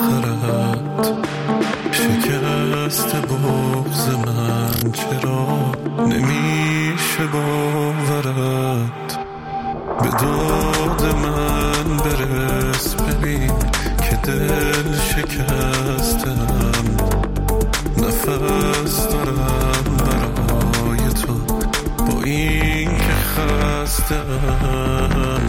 آخرت شکست بغض من چرا نمیشه باورت به داد من برس ببین که دل شکستم نفس دارم برای تو با این که خستم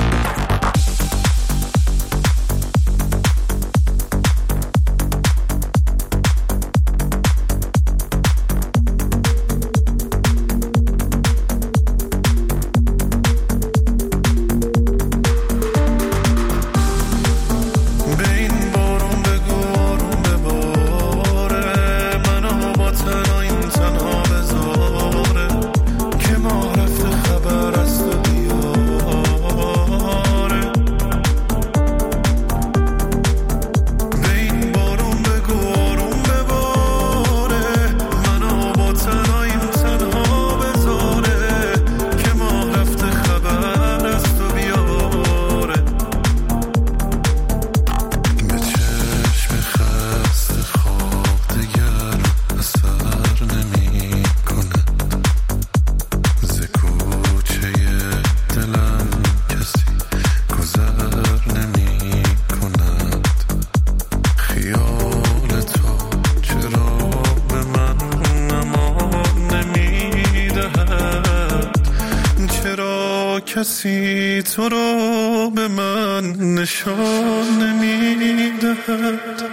کسی تو رو به من نشان نمیدهد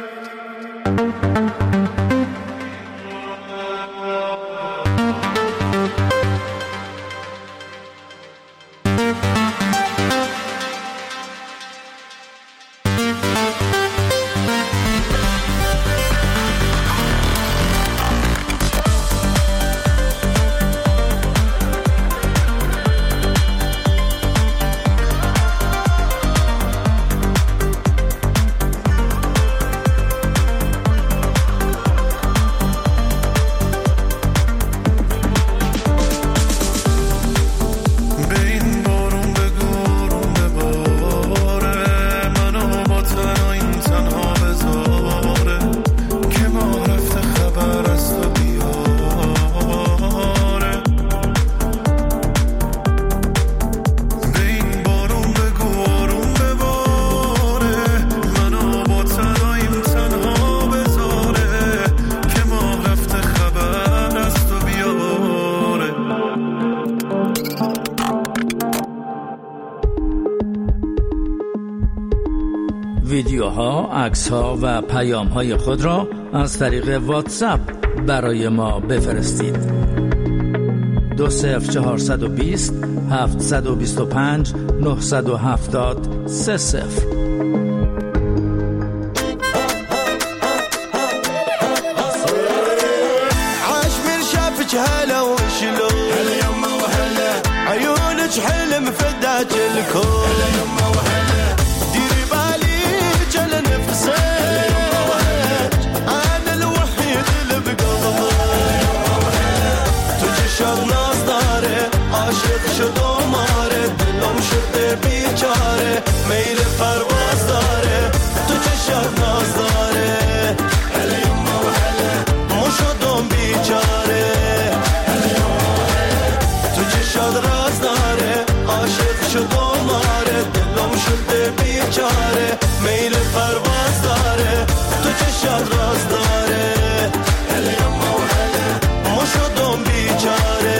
ویدیوها، عکس‌ها و پیام‌های خود را از طریق واتساپ برای ما بفرستید. 20420 725 970 30. عاش من شافك هلا وشلون هلا يما وهلا عيونك حلم فداك الكون هلا يما وهلا ديري بالي جل نفسك هلا يما وهلا انا الوحيد اللي بقلبك هلا يما وهلا تجشر ناس داره عاشق شد و ماره دلم شده بیچاره میل پرواز داره تجشر ناز داره هلا يما وهلا شدم بیچاره تو چشات راز داره عاشق شدم ماره دلم شده بیچاره میل پرواز داره تو چشات راز داره ما شدم بیچاره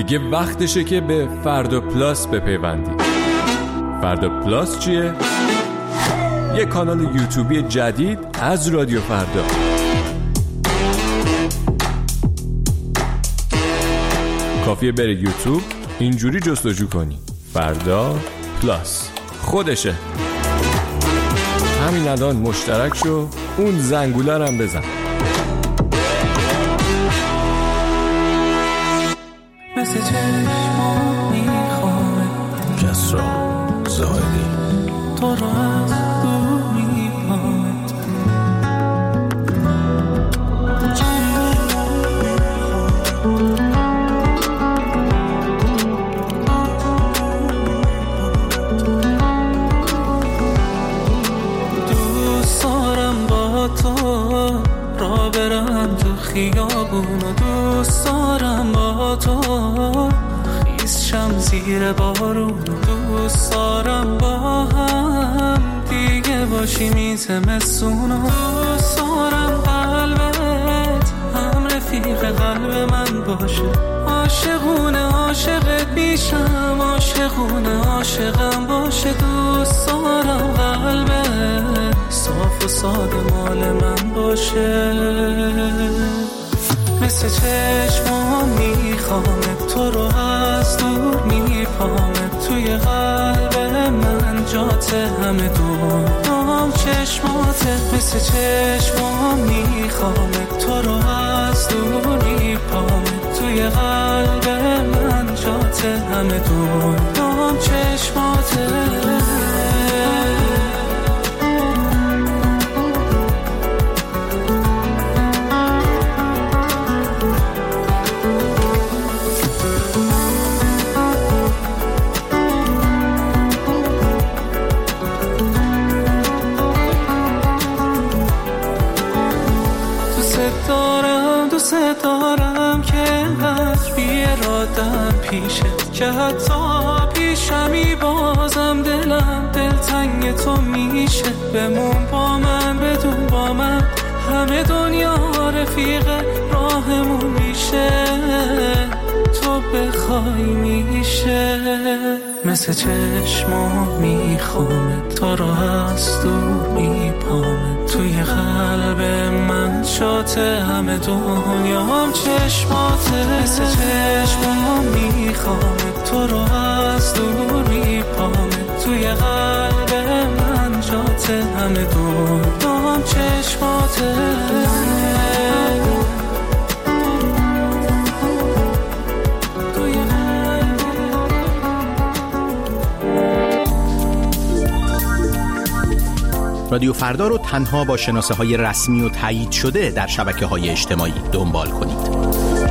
دیگه وقتشه که به فردا پلاس بپیوندید. فردا پلاس چیه؟ یه کانال یوتیوبی جدید از رادیو فردا. کافیه بری یوتیوب، اینجوری جستجو کنی فردا پلاس، خودشه. همین الان مشترک شو، اون زنگوله رو هم بزن. مثل چشما میخواه کسرا زاهدی تو را از دور میخواه. دوست دارم با تو را برم تو خیابون و دوست دارم با تو خیس شم زیر بارون. دوست دارم با هم دیگه باشیم این زمستون. دوست دارم قلبت هم رفیق قلب من باشه. عاشقونه عاشقت میشم، عاشقونه عاشقم باشه. دوست دارم قلبت صاف و ساده مال من باشه. مثل چشمام میخوامت تو رو از دور میپامت توی قلب من جات همه دورم چشماتت. مثل چشمام میخوامت تو رو از دور میپامت توی قلب من جات همه دورم چشماتت. دوست دارم که انقدر بی‌اراده‌ام پیشت که حتی پیشمی بازم دلم دلتنگ تو میشه. بمون با من بدون با من همه دنیا رفیق راهمون میشه. تو بخوای میشه. مثل چشمام میخوامت تو رو از دور میپامت توی قلب من شات همه دنیام چشماته. مثل چشمام میخوامت تو رو از دور میپامت توی قلب من جات همه دنیام چشماته. رادیو فردا رو تنها با شناسه‌های رسمی و تایید شده در شبکه‌های اجتماعی دنبال کنید.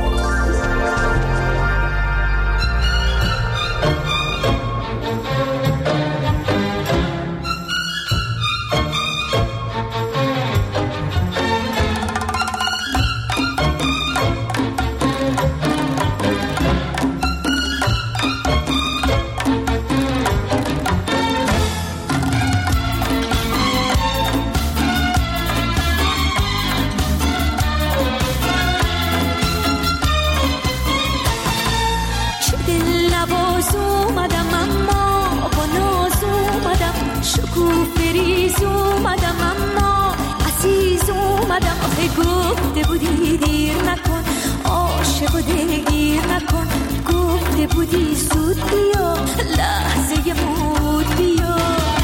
گفته بودی دیر نکن، عاشق و دلگیر نکن. گفته بودی زود بیا، لحظه مود بیا.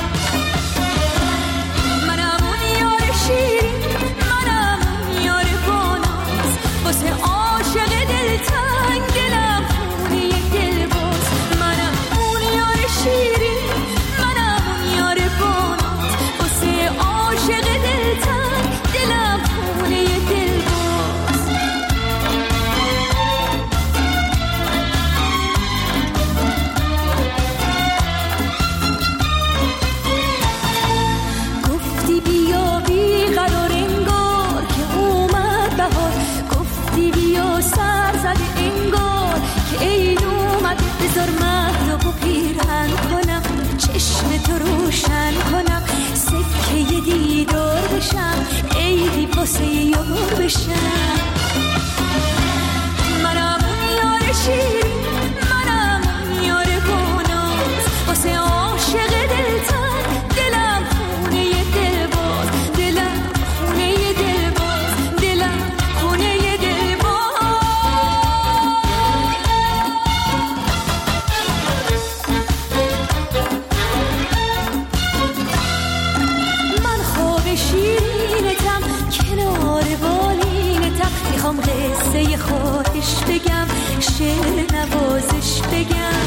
منم اون یار شیرین، منم اون یار باناز، واسه عاشق دلتنگ دلم خونه یک دل باز. منم اون یار شیرین، منم اون یار باناز، واسه عاشق دلتنگ دلم خونه یک دل باز. گفتی بیا بیقرار انگار که اومد بهار، گفتی بیا سر زده خواهش بگم، شعر نوازش بگم.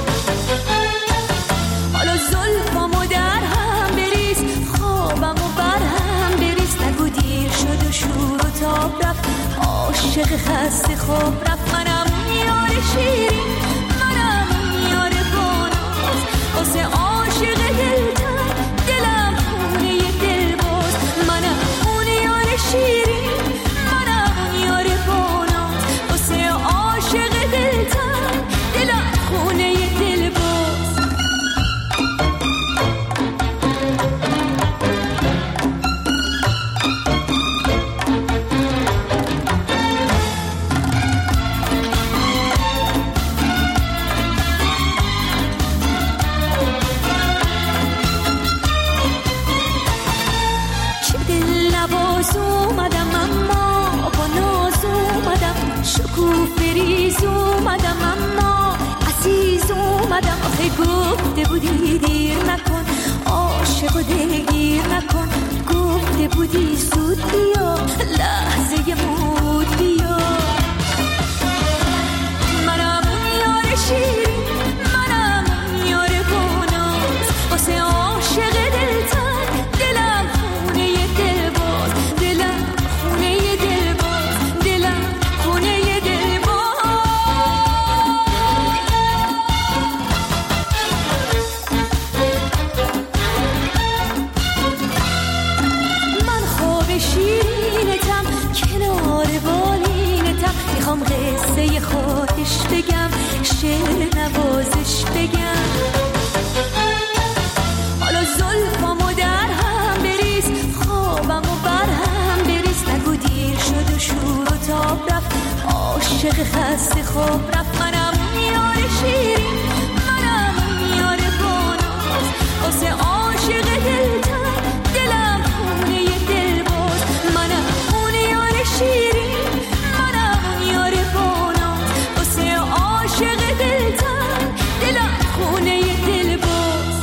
حالا زلفامو در هم بریز، خوابمو بر هم بریز، نگو دیر شد و شور و تاب رفت، عاشق خسته خواب رفت. منم یار شیرین، منم یار باناز، واسه عاشق دلتر دلم خونه دلباز. منم اون یار شیرین، منم یار باناز، واسه عاشق دلتر دلم خونه دلباز. اومدم اما با ناز اومدم، شکوفه‌ریز اومدم اما عزیز اومدم. آخه گفته بودی دیر نکن، عاشق و دلگیر نکن، گفته بودی زود بیا، لحظه مود بیا. منم یار شیرین، منم یار باناز، واسه عاشق دلتر دلم خونه دلباز، دلم خونه دلباز، دلم خونه دلباز. من خواب شیرینتم، کنار بالینتم، میخوام قصه خواهش بگم، شعر نوازش بگم. حالا زلفامو در هم بریز، خوابمو بر هم بریز، نگو دیر شد و شور و تاب رفت، عاشق خسته خواب رفت. منم یار شیرین، منم یار باناز، واسه عاشق دلتر دلم خونه دلباز. منم اون یار شیرین، منم یار باناز، واسه عاشق دلتر دلم خونه دلباز.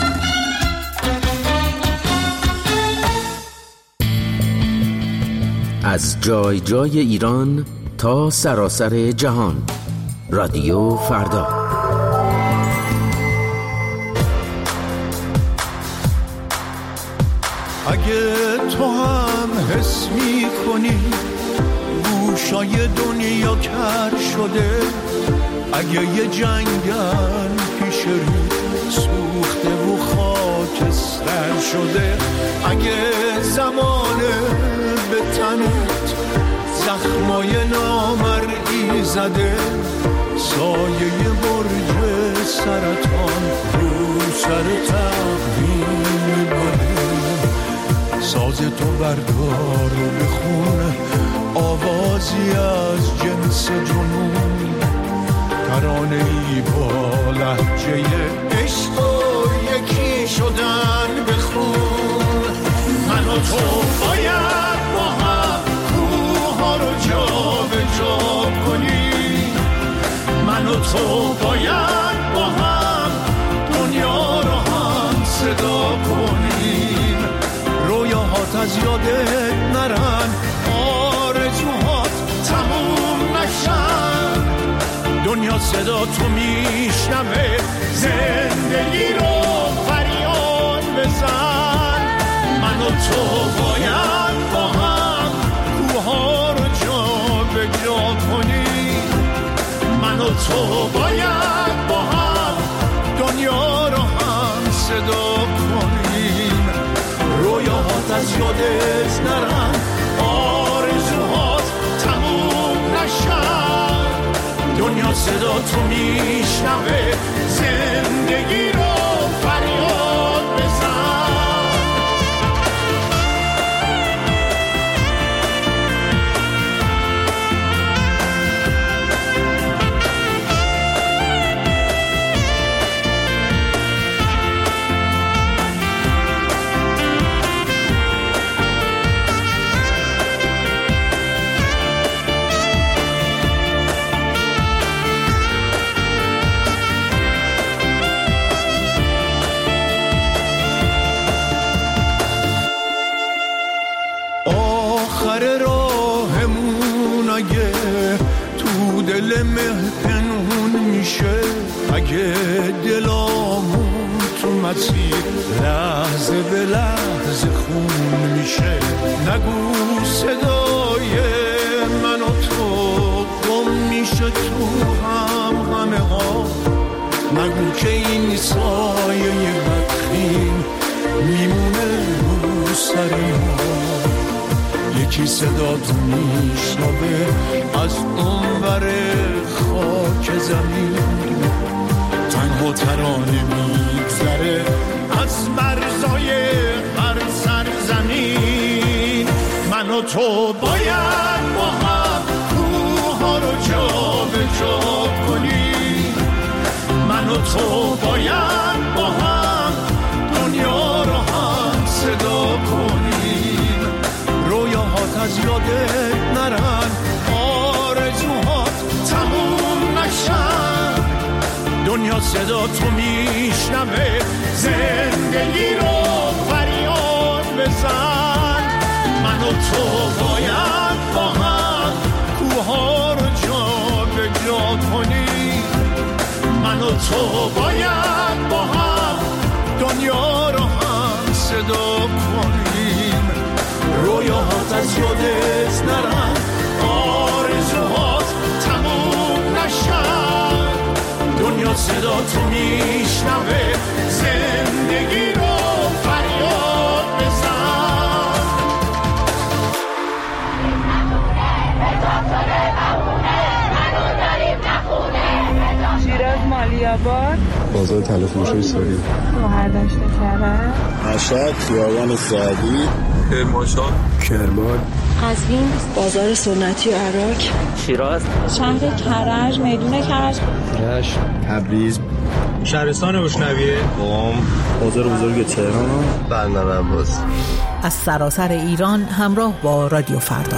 از جای جای ایران تا سراسر جهان، رادیو فردا. اگه تو هم حس می کنی گوشای دنیا کر شده، اگه یه جنگل پیش رو سوخته و خاکستر شده، اگه زمانه به تنت زخمای نامرئی زده، سایه برج سرطان رو سر تقویم بره، ساز تو بردار و بخون آوازی از جنس جنون، ترانه‌ای با لهجه عشق و یکی شدن بخون. من و تو باید با هم کوها رو جا به جا کنیم، من و تو باید با هم دنیا رو هم صدا کنیم. رویاهات از یادت نرن، آرزوهات تموم نشن، دنیا صدا تو میشنوه، زندگی رو فریاد بزن. من و تو باید با هم کوها رو جا به جا کنیم، من و تو باید با هم دنیا رو هم صدا کنیم. رویاهات از یادت نرن، آرزوهات تموم نشن، دنیا صدا تو میشنوه، زندگی رو فریاد بزن. دل مه پنهون میشه اگه دلامون تو مسیر لحظه به لحظه خون میشه. نگو صدای من و تو گم میشه تو همه ها، نگو که این سایه بدخیم میمونه رو سر ما. یکی صدا تو میشنوه از اونور خاک زمین، تنها ترانه میگذره از مرزای هر سرزمین. من و تو باید با هم کوها رو جا به جا کنیم، من و تو باید با هم دنیا رو هم صدا کنیم. رویاهات از یادت نرن، آرزوهات تموم نشن، دنیا صدا تو میشنوه زندگی رو فریاد بزن. من و تو باید با هم کوها رو جا به جا کنیم، من و تو باید با هم دنیا رو هم صدا کنیم. رویاهات از یادت نرن، آرزوهات تموم نشن، دنیا صدا تو میشنوه زندگی رو فریاد بزن. شیراز مالیاباد، بازار تلفروشی ساری، شهرداشت کرد، مشهد خیابان سعدی، کرمانشاه، کرمان، قزوین، بازار سنتی و عراق، شیراز، شهر کرج، میدون کرج، رشت، تبریز، شهرستان بشنویه، قم، بازار بزرگ تهران، بندر عباس. از سراسر ایران همراه با رادیو فردا.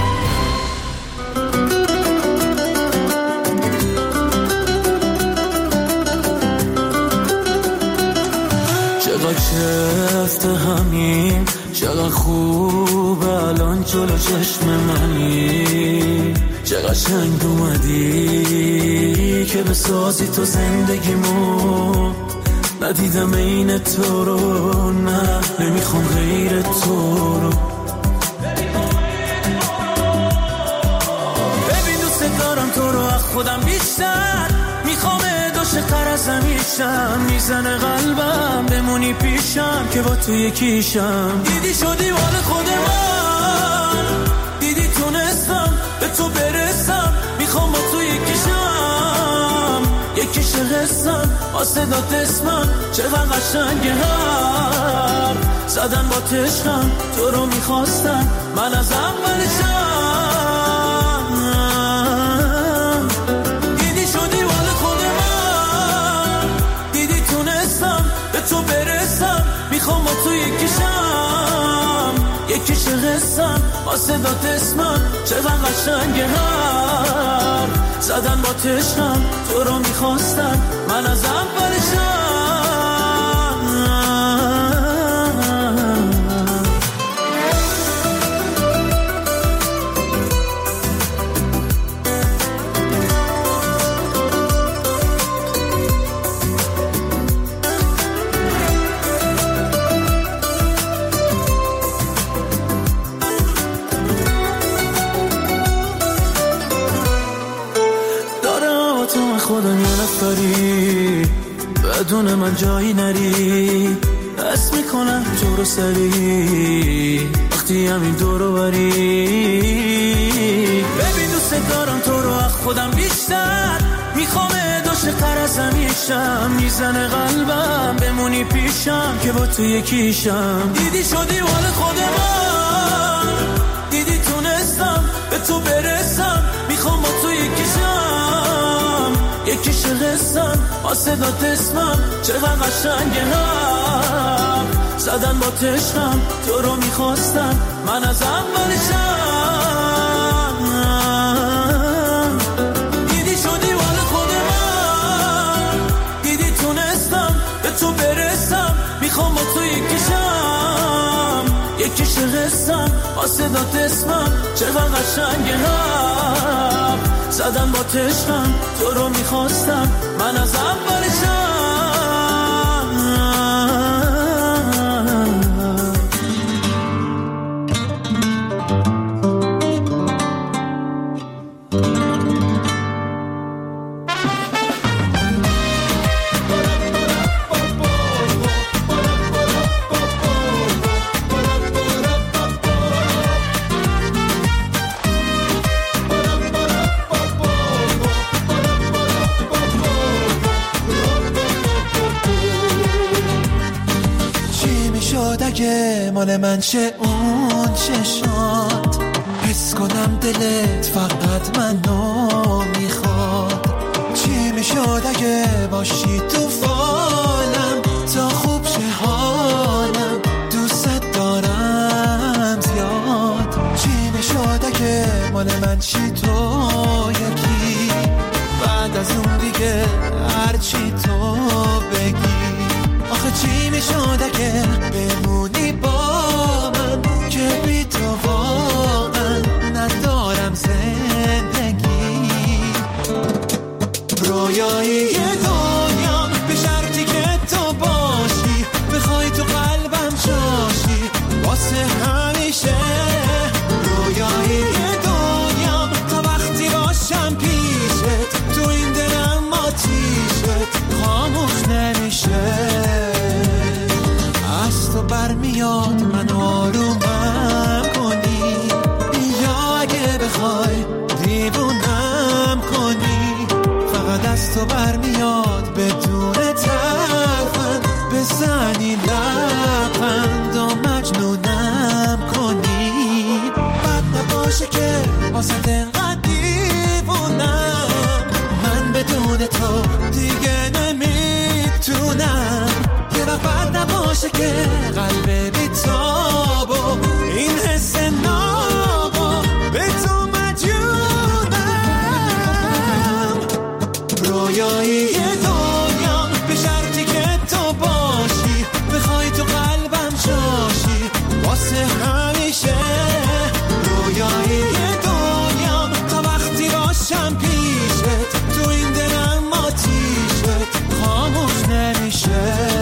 چقدر شفت همین، چقدر خوب الان جلو چشم منی، چقدر شنگ اومدی که بسازی تو زندگیمو. ندیدم این تو رو، نه نمیخوام غیر تو رو. ببین دوست دارم تو رو از خودم بیشتر، میخوام عاشق‌تر از همیشم. میزنه قلبم بمونی پیشم که با تو یکیشم. دیدی شدی مال خود من، دیدی تونستم به تو برسم. میخوام با تو یکیشم، یکیش قسم واسه داد اسمم. چقدر قشنگه هم زدن با تشکم، تو رو میخواستم من از اولشم. تو برسم، میخوام با تو یکیشم، یکیش قسم واسه داد اسمم. چقدر قشنگه هم زدن با تشکم، تو رو میخواستم من از اولشم. خودم یه نفری بدون من جایی نری، حس میکنم تو رو سری وقتی همین دورو بری. ببین دوست دارم تو رو از خودم بیشتر، میخوام عاشق‌تر از همیشم. میزنه قلبم بمونی پیشم که با تو یکیشم. دیدی شدی مال خود من، دیدی تونستم به تو برسم. میخوام با تو یکیشم، یکیش قسم واسه داد اسمم. چقدر قشنگه هم زدن با تشکم، تو رو میخواستم من از اولشم. دیدی شدی مال خود من، دیدی تونستم به تو برسم. میخوام با تو یکیشم، یکیش قسم واسه داد اسمم. چقدر قشنگه هم زدم با تشقم تو رو میخواستم من از اولشم. مال من چه اون چشات حس کنم دلت فقط منو میخواد. چی میشد اگه باشی تو فالم تا خوب شه حالم دوست دارم زیاد. چی میشد اگه مال من چی تو یکی بعد از اون دیگه هرچی تو بگی. آخه چی میشد اگه بمونی با من که بی تو واقعا ندارم زندگی. رویایی دنیا به شرطی که تو باشی بخوای تو قلبم جاشی واسه همیشه. رویایی دنیا تا وقتی باشم پیشت تو این دلم آتیشت خاموش نمیشه. از تو برمیاد من آرومم کنی یا اگه بخوای دیوونم کنی. فقط از تو برمیاد بدون ترفند بزنی لبخند و مجنونم کنی. بد نباشه که واسه انقدر دیوونم من بدون تو دیگه نمیتونم. یه وقت بد نباشه که قلب بیتاب و این حس نابا به تو مجنونم. رویایی دنیا به شرطی که تو باشی بخوای تو قلبم جاشی واسه همیشه. رویایی دنیا تا وقتی باشم پیشت تو این دلم آتیشت خاموش نمیشه.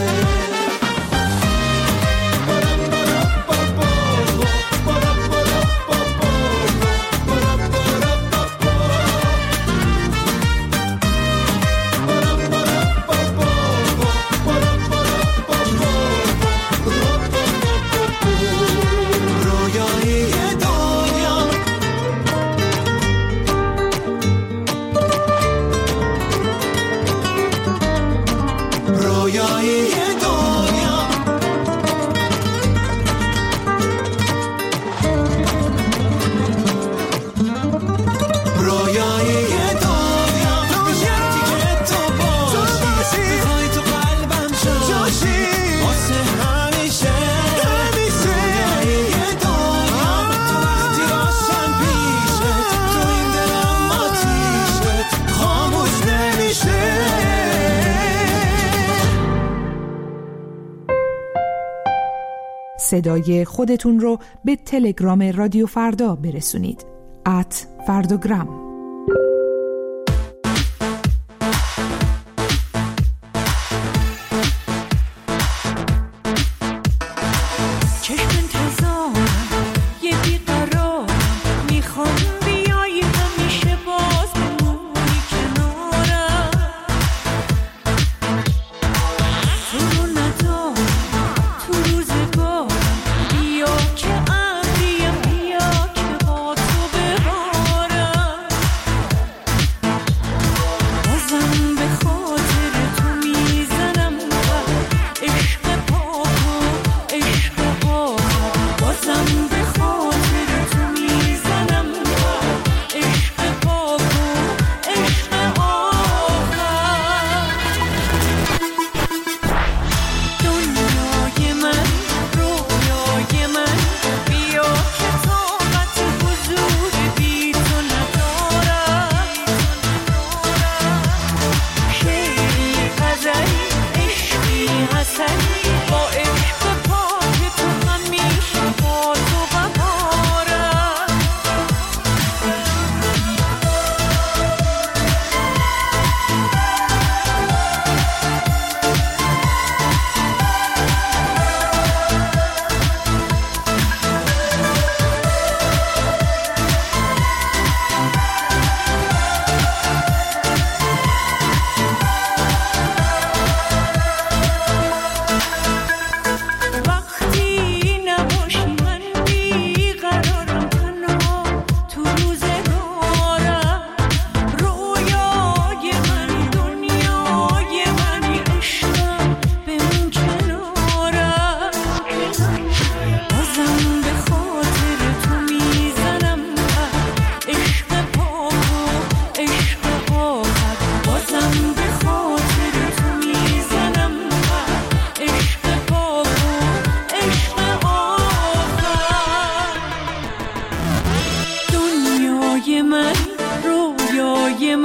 صدای خودتون رو به تلگرام رادیو فردا برسونید @فردوگرام.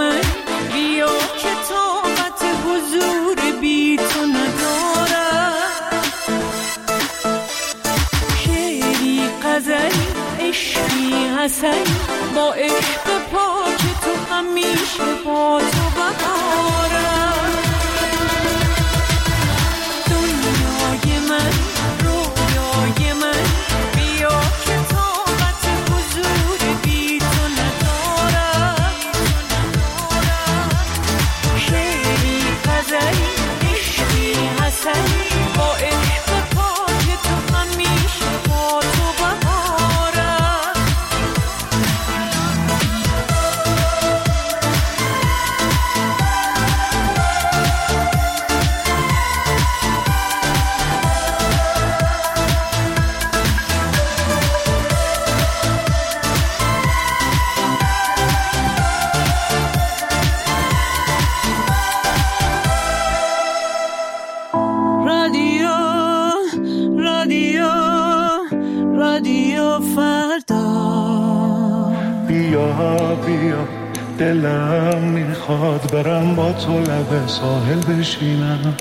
من بیا که طاقت حضور بی تو ندارم. شعری غزلی عشقی حسنی با عشق پاک تو همیشه با تو بهارم. دنیای من رویای من بیا که طاقت حضور بی تو ندارم. شعری غزلی عشقی حسنی با عشق پاک تو همیشه با تو بهارم. رادیو فردا. بیا دلم میخواد برم با تو لب ساحل بشینم.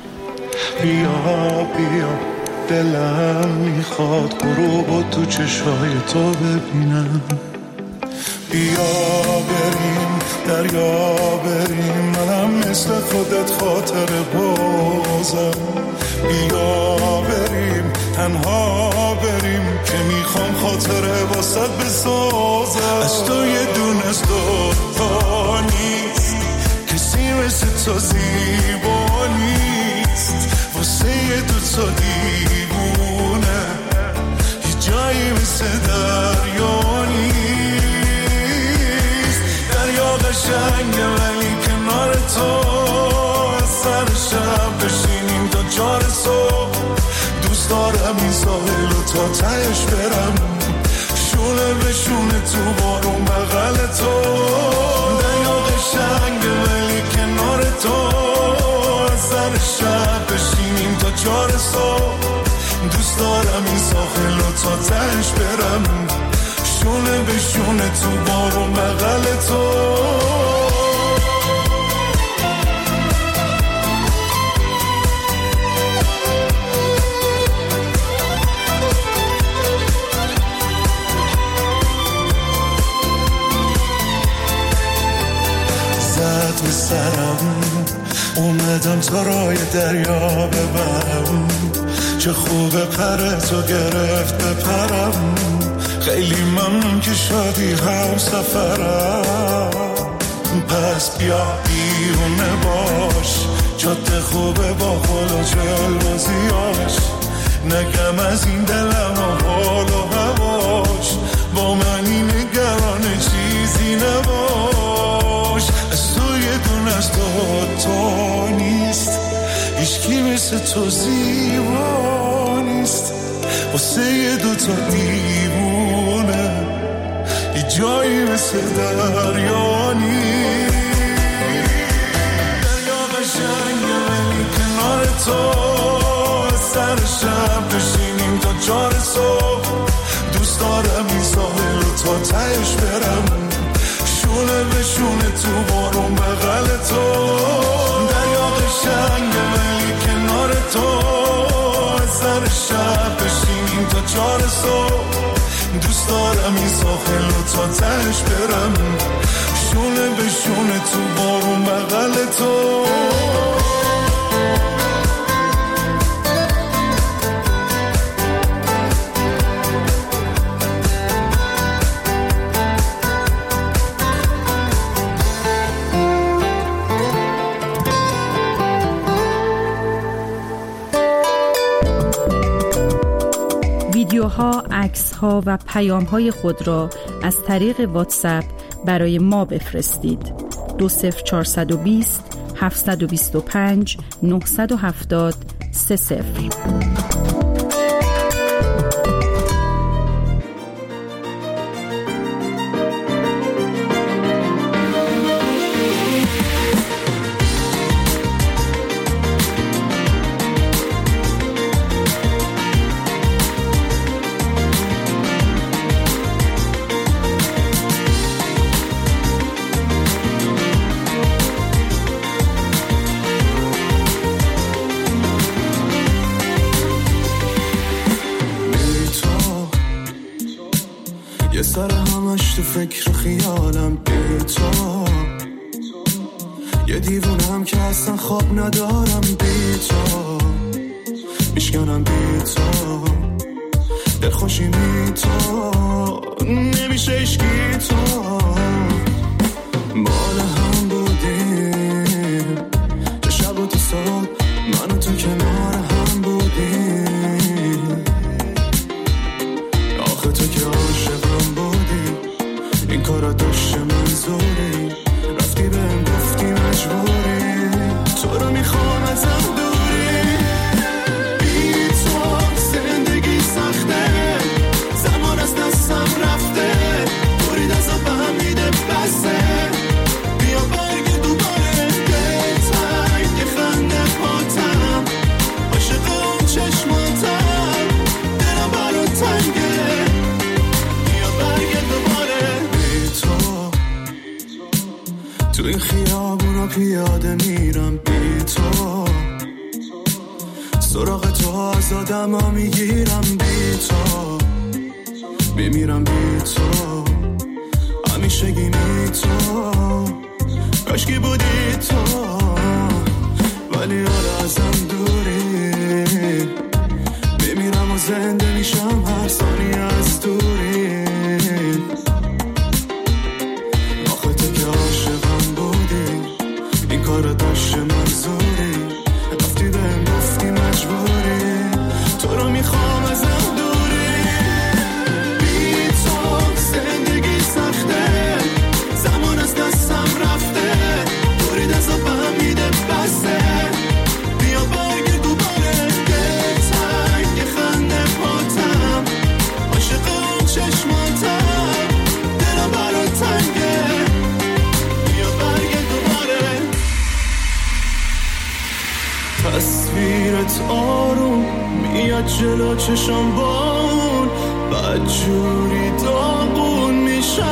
بیا دلم میخواد غروب تو چشای تو ببینم. بیا بریم دریا بریم منم مثل خودت خاطر بازم. بیا بریم تنها بریم که میخوام خاطره واسه بسازم. از تو یه دونه از دوتا نیست کسی مثل تو زیبا نیست. واسه یه دوتا دیوونه یه جایی مثل دریا نیست. دریا قشنگه ولی کنار تو از سر شب بشینیم تا چار صبح. دوست دارم این ساحل رو تا تهش برم شونه به شونه تو بارون بغل تو. دریا قشنگه ولی کنار تو از سر شب بشینیم تا چار صبح. دوست دارم این ساحل رو تا تهش برم شونه به شونه تو بارون بغل تو. زد به سرم اومدم تا رای دریا ببرم. چه خوبه پر تو گرفت بپرم. خیلی ممنون که شدی هم سفرم. پس بیا بیرونه باش جاده خوبه با خود و جلوزیاش. نگم از این دلم و حال و هواش با منی نگران چیزی نباش. از تو یه دونه از تو نیست هیچکی مثل تو زیبا نیست. واسه یه دوتا دیوونه یه جایی مثل دریا نیست. دریا قشنگه ولی کنار تو از سر شب بشینیم تا چار صبح. دوست دارم این ساحل رو تا تهش برم شونه به شونه تو بارون بغل تو. دریا قشنگه ولی کنار تو از سر شب بشینیم تا چار صبح. دوست دارم این ساحل رو تا تهش برم شونه به شونه تو بارون بغل تو. ویدیوها، عکس‌ها و پیام‌های خود را از طریق واتساپ برای ما بفرستید. 20420 725 970 30. بالاخره همش تو فکر و خیالم بی تو، یه دیوونم که اصلا خواب ندارم بی تو، میشکنم بی تو، دلخوشی می تو، نمیشه اشکی تو، مال هم بودیم چه شب و تو صبح من و تو کنار هم بودیم، آخه تو که عاشقم بودی این کارا داشته منظوری، رفتی بهم گفتی مجبوری، تو رو میخوام ازم دوری، بی تو زندگی سخته، زمان از دستم رفته، برید از آبم میده بسته، بیا برگ دوباره دلتنگ یه خنده پاتم، عاشق اون چشماتم، دلم برات تنگه، بیا برگ دوباره بی تو این خیابونا پیاده میرم بی تو، سراغ تو از آدم ها میگیرم بی تو، میمیرم بی تو، همیشه گیمی تو، کاشکی بودی تو، ولی حالا ازم دوری، میمیرم و زنده میشم هر ثانیه از دوری، آخه تو که عاشقم بودی این کارو داشته منظوری، رفتی بهم گفتی مجبوری، تو رو میخوام ازم دوری، بی تو زندگی سخته، زمان از دستم رفته، برید از آبم میده بسته، بیا برگ دوباره دلتنگ یه خنده پاتم، عاشق اون چشماتم، دلم برات تنگه، بیا برگ دوباره، تصویرت آروم میاد جلو چشم بان، بدجوری داغون میشم،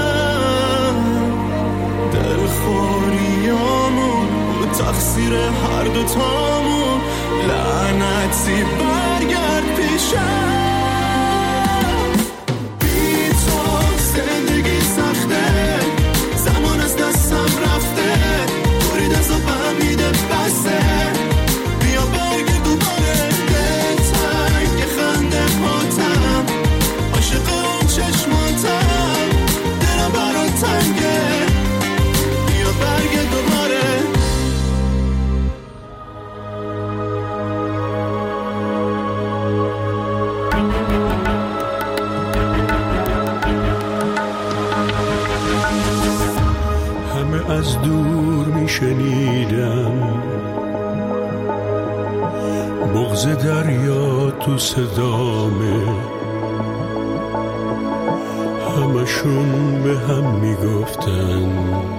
دلخوریامون و تقصیر هر دوتامون، لعنتی برگرد پیشم، بی تو زندگی سخته، زمان از دستم رفته، برید از آبم میده بسته، بیا برگ دوباره دلتنگ یه خنده پاتم، عاشق اون چشماتم، دلم برات تنگه، بیا برگ دوباره. همه از دور میشنیدم بغض دریا تو صدامه، همشون به هم میگفتن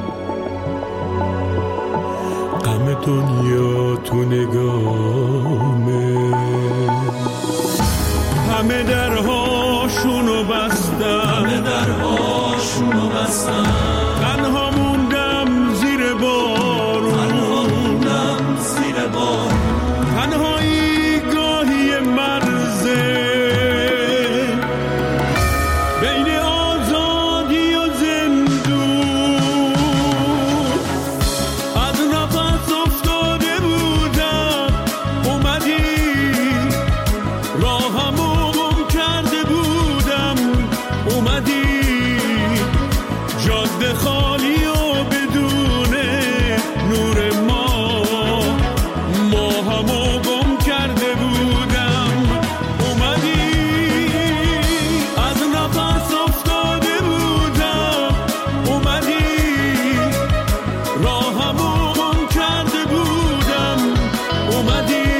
غم دنیا تو نگامه، همه درهاشونو بستن، تنها موندم زیر بارون، تنهایی گاهی مرزه بین آزادی و زندون، از نفس افتاده بودم اومدی، راهمو گم کرده بودم اومدی، جاده خالی و بدون نور ما همو گم کرده بودم اومدی، از نفس افتاده بودم اومدی، راهمو گم کرده بودم اومدی،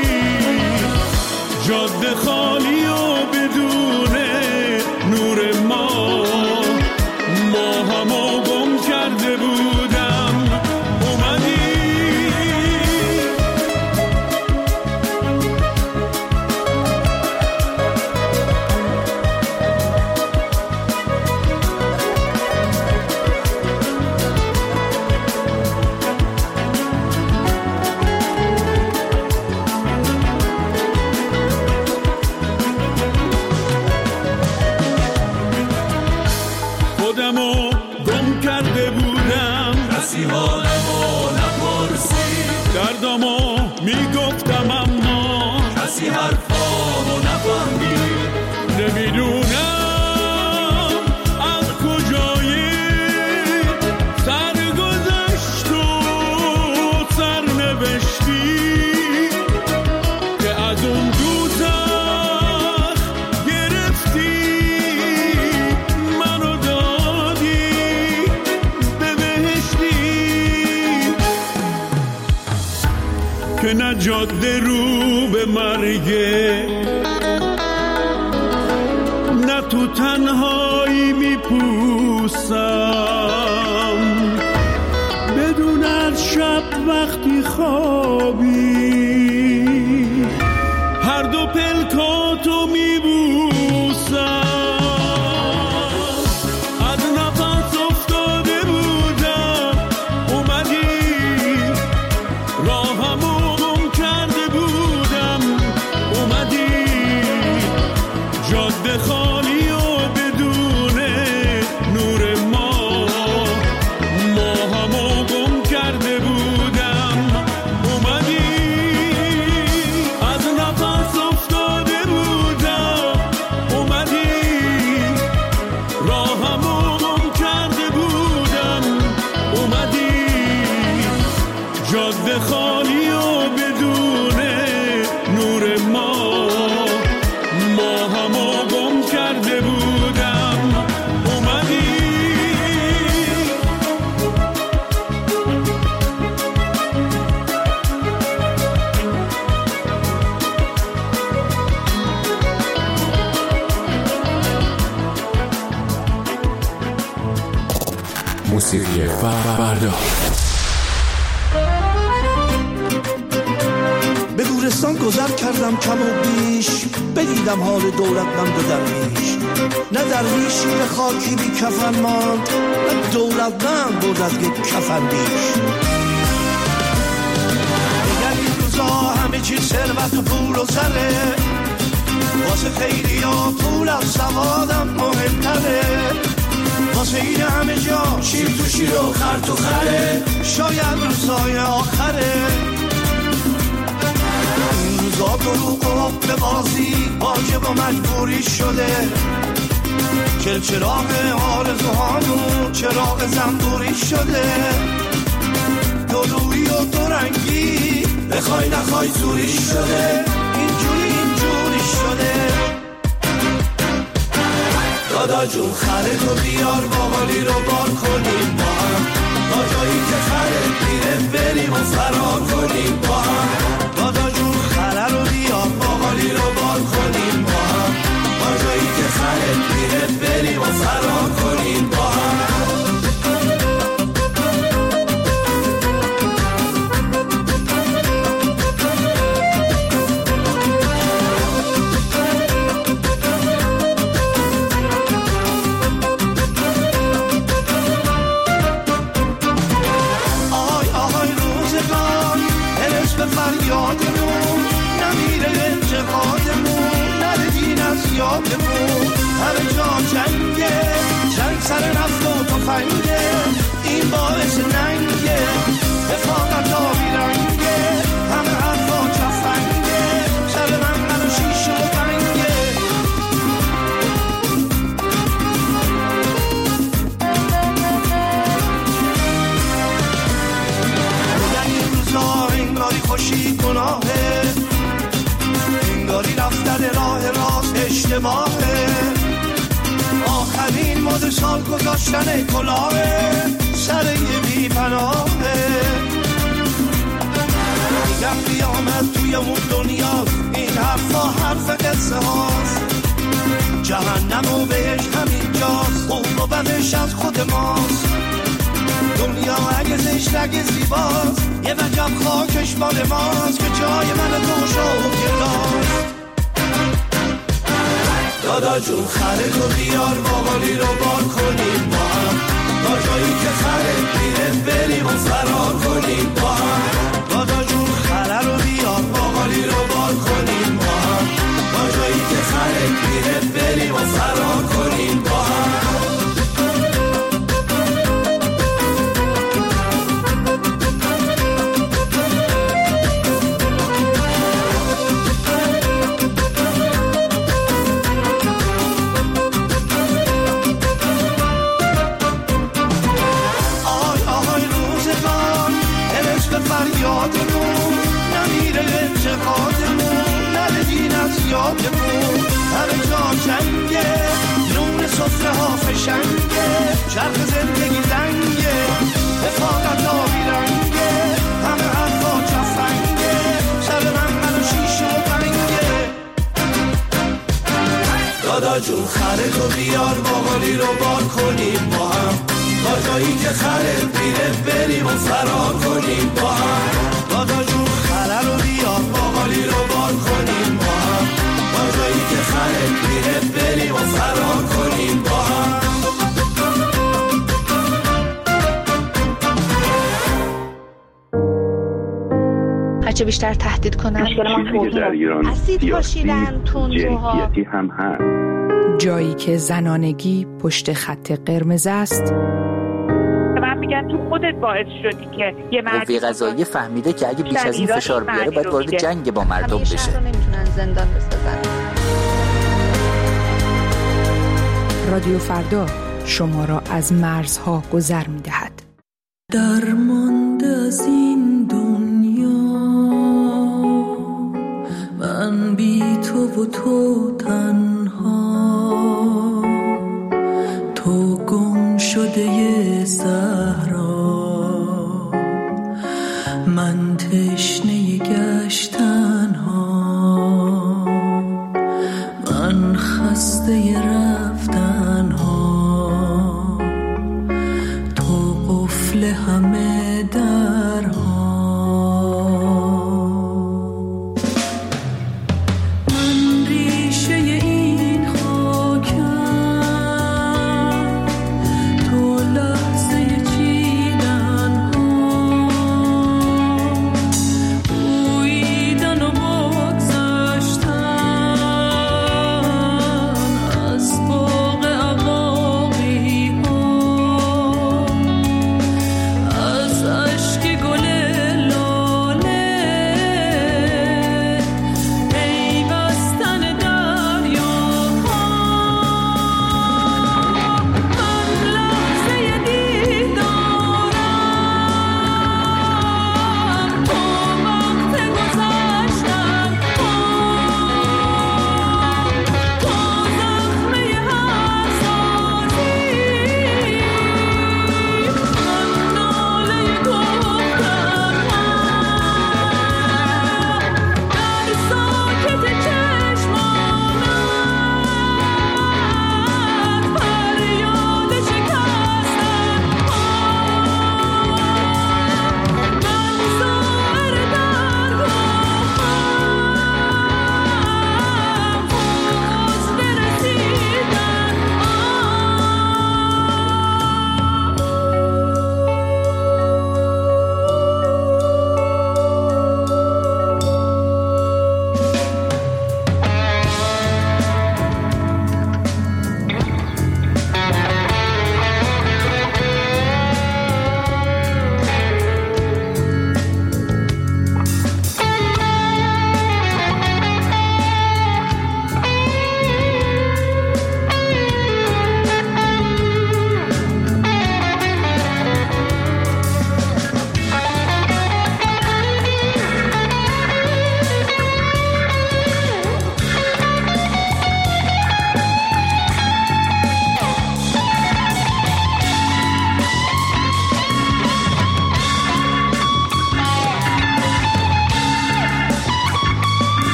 جاده خالی و بدون نور ما همو گم کرده بودم اومدی. دردامو میگفتم اما کسی حرفامو نفهمید. نمیدونم از کجایی سرگذشت و سرنوشتی که از اون دوزخ گرفتی منو دادی به بهشتی که نه جاده رو به مرگه نه تو تنهایی میپوسم بدون از شب وقتی خوابی هر دو پلکاتو میبوسم. از نفس افتاده بودم اومدی راهمو گم کرده بودم اومدی جاده خالی و بدون نور ماهمو گم کرده بودم اومدی از نفس افتاده بودم اومدی راهمو گم کرده بودم اومدی جاده خالی و بدون نور ماهمو گم کرده بودم اومدی. موسیقی فردا. به گورستان گذر کردم کم و بیش، بدیدم حال دولتمند و درویش. نه درویشی به خاکی بی کفن ماند، نه دولتمند بود از یک کفن بیش. دیگر این روزا همه چیز ثروت و پول و زره، واسه خیلی ها پول از سوادم مهمتره. واسه این همه جا شیر تو شیر و خر تو خره، شاید روزای آخره. این روزا دروغ و به بازی واجب و مجبوری شده، چراغ آرزوهامون چراغ زنبوری شده. دو روی و دو رنگی بخوای نخوای زوری شده، اینجوری شده. دادا جون خره تو بیار باقالی رو بار کنیم با هم، تا جایی که خره میره بریم و فرار کنیم با هم. دادا جون خره رو بیار باقالی رو بار کنیم با هم، تا جایی که خره میره بریم و فرار کنیم با هم. فریادمون نمیره انتقادمون، نره دین از یادمون. همه جا جنگه، جنگ سر نفت و تفنگه، این باعث ننگه، رفاقت آبی رنگه. همه حرفا چفنگه، سر من و شیشه و بنگه. این روزا انگاری خوشی گناهه، انگاری رفتن راه راست اشتباهه. آخرین مد سال گذاشتن کلاهه، سر یه بی پناهه. میگم قیامت توی اون دنیا، این حرفا حرف قصه هاست. جهنم و بهش همین جاست، خوب و بدش از خود ماست. دنیا اگه زشت اگه زیباست، یه وجب خاکش مال ماست که جای من تو شو کلاست. دادا جون خره تو بیار باقالی رو بار کنیم با هم، تا جایی که خره میره بریم و فرار کنیم با هم. دادا جون خره رو بیار باقالی رو بار کنیم با هم، تا جایی که خره میره بریم و فرار کنیم با هم. یادمون نمیره اعتقادمون نره دین از یادمون همه جا جنگه نون سفره ها فشنگه چرخ زندگی زنگه حفاظت آبی رنگه همه حرفا جفنگه شب من و شیش و بنگه دادا جون خره تو بیار باقالی رو بار کنیم با هم تا جایی که خره میره بریم و فرار کنیم با هم دادا جون خره رو بیار باقالی رو بار کنیم با هم تا جایی که خره میره بریم و فرار کنیم با هم هرچه بیشتر تهدید کنن چیزی که در ایران سیاسی جنسیتی هم هست. جایی که زنانگی پشت خط قرمز است. من میگم تو خودت باعث شدی که یه قوه قضاییه فهمیده که اگه بیش از این فشار بیاره باید وارد جنگ با مردم بشه. نمیتونن زندان بسازن. رادیو فردا شما را از مرزها گذر میدهد. درمانده از این دنیا من بی تو و تو تنها تو گم شده صحرا من تشنه گشتن ها من خسته رفتن ها تو قفل همه درها من ریشه این خاکم تو لحظه چیدن ها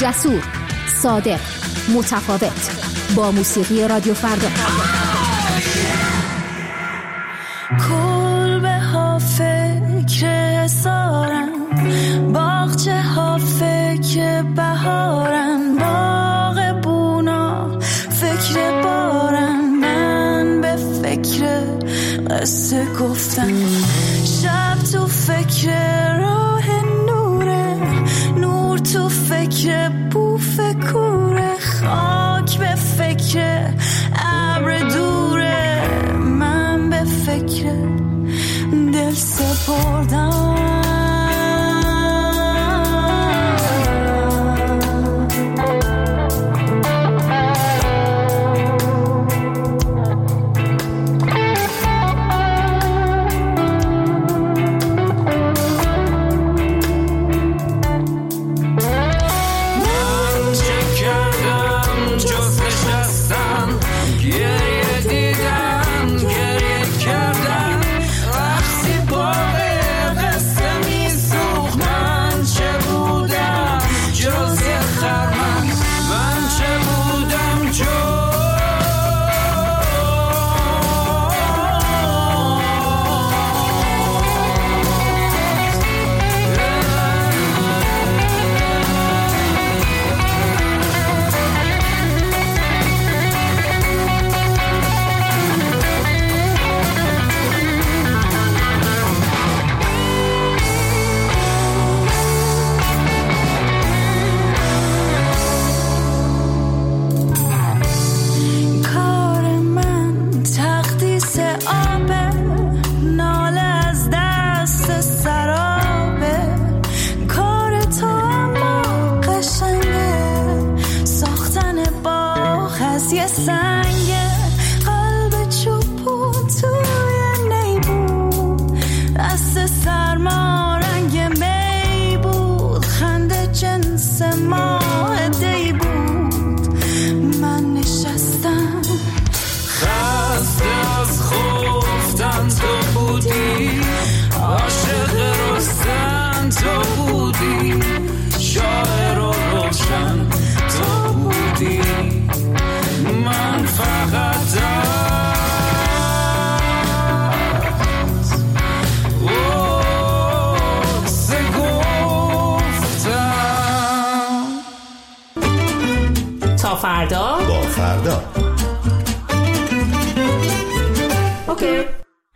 جسور، صادق، متفاوت. با موسیقی رادیو فردا. کلبه ها فکر سارن، باغچه ها فکر بهارن، باغ بونا فکر بارن، من به فکر قصه گفتن، شب تو فکر راه نوره، نور تو فکر بوف کوره، خاک به فکر ابر دوره، من به فکر دل سپردم. فردا با فردا. اوکی.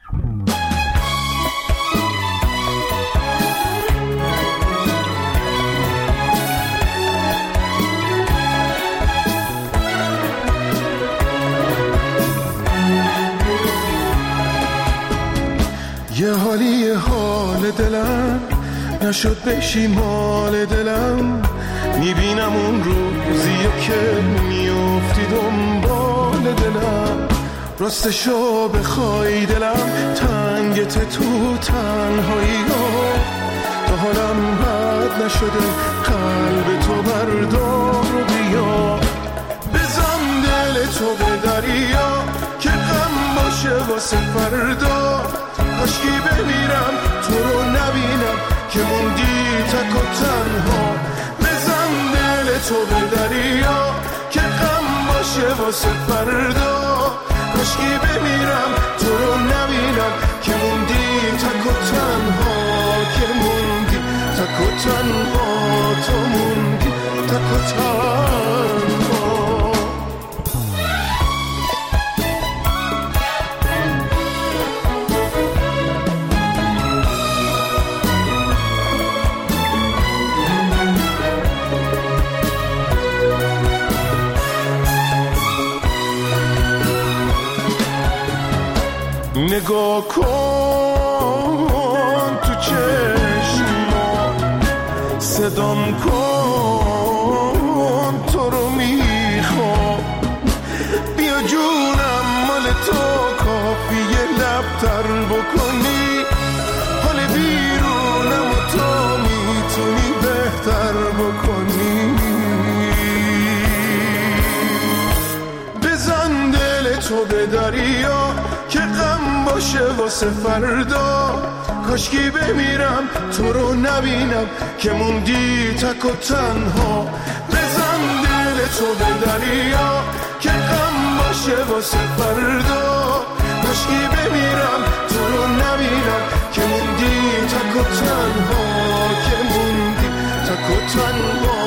یه حالی حال دلم نشد بشی مال دلم، میبینم اون روزیو که میافتی دنبال دلم، راستشو بخوای دلم تنگت تو تنهایی ها، تا حالم بد نشده قلب تو بردار و بیا، بزن دل تو به دریا که غم باشه واسه فردا، کاشکی بمیرم تو رو نبینم که موندی تک و تنها، تو به دریا که غم باشه واسه فردا، کاشکی بمیرم تو رو نبینم که موندی تک و تنها، که موندی تک و تنها، تو موندی تک و تنها. نگاه کن تو چشما، صدام کن تو رو میخوام، بیا جونم مال تو کافیه لبتر بکنی، حال بیرونم و تو میتونی بهتر بکنی، بزن دل تو به دریا که غم باشه واسه فردا، کاشکی بمیرم تو رو نبینم که موندی تک و تنها، تو به دریا که غم باشه واسه فردا. مشکی بمیرم تو رو نمیرم که موندی تک و تنها، که موندی تک و تنها.